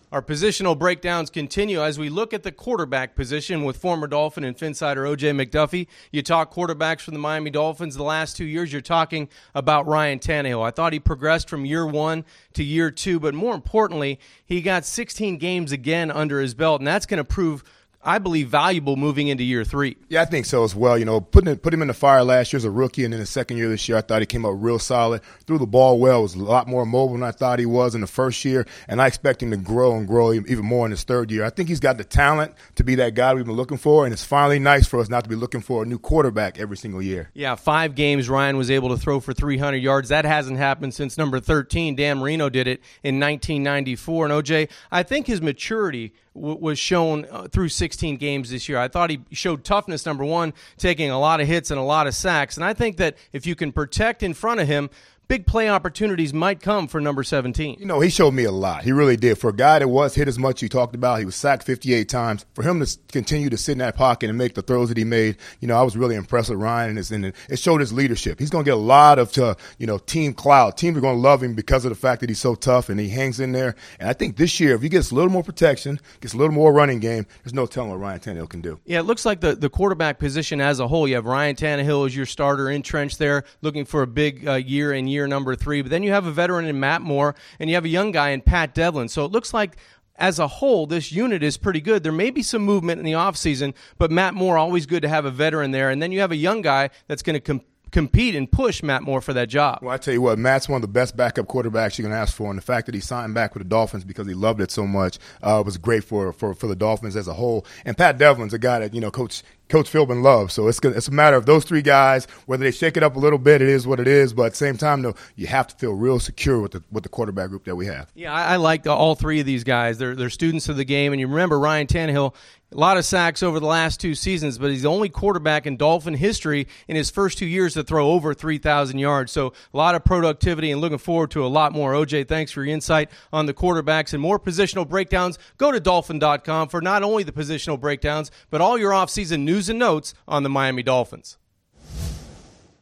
Our positional breakdowns continue as we look at the quarterback position with former Dolphin and Phinsider O.J. McDuffie. You talk quarterbacks from the Miami Dolphins the last 2 years, you're talking about Ryan Tannehill. I thought he progressed from year one to year two, but more importantly, he got 16 games again under his belt, and that's going to prove, I believe, valuable moving into year three. Yeah, I think so as well. You know, put him in the fire last year as a rookie, and then the second year this year, I thought he came up real solid. Threw the ball well, was a lot more mobile than I thought he was in the first year, and I expect him to grow and grow even more in his third year. I think he's got the talent to be that guy we've been looking for, and it's finally nice for us not to be looking for a new quarterback every single year. Yeah, 5 games Ryan was able to throw for 300 yards. That hasn't happened since number 13. Dan Marino did it in 1994. And, OJ, I think his maturity was shown through 16 games this year. I thought he showed toughness, number one, taking a lot of hits and a lot of sacks. And I think that if you can protect in front of him, big play opportunities might come for number 17. You know, he showed me a lot. He really did. For a guy that was hit as much, you talked about, he was sacked 58 times. For him to continue to sit in that pocket and make the throws that he made, you know, I was really impressed with Ryan, and it showed his leadership. He's going to get a lot of, team clout. Teams are going to love him because of the fact that he's so tough and he hangs in there. And I think this year, if he gets a little more protection, gets a little more running game, there's no telling what Ryan Tannehill can do. Yeah, it looks like the quarterback position as a whole, you have Ryan Tannehill as your starter entrenched there, looking for a big year in year number 3. But then you have a veteran in Matt Moore, and you have a young guy in Pat Devlin. So it looks like, as a whole, this unit is pretty good. There may be some movement in the offseason, but Matt Moore, always good to have a veteran there. And then you have a young guy that's going to compete and push Matt Moore for that job. Well, I tell you what, Matt's one of the best backup quarterbacks you can ask for, and the fact that he signed back with the Dolphins because he loved it so much was great for the Dolphins as a whole. And Pat Devlin's a guy that, you know, Coach Philbin loves. So it's a matter of those 3 guys, whether they shake it up a little bit, it is what it is. But at the same time, though, you have to feel real secure with the quarterback group that we have. Yeah, I like all 3 of these guys. They're students of the game. And you remember Ryan Tannehill, a lot of sacks over the last 2 seasons, but he's the only quarterback in Dolphin history in his first 2 years to throw over 3,000 yards. So a lot of productivity and looking forward to a lot more. OJ, thanks for your insight on the quarterbacks and more positional breakdowns. Go to Dolphin.com for not only the positional breakdowns, but all your offseason news and notes on the Miami Dolphins.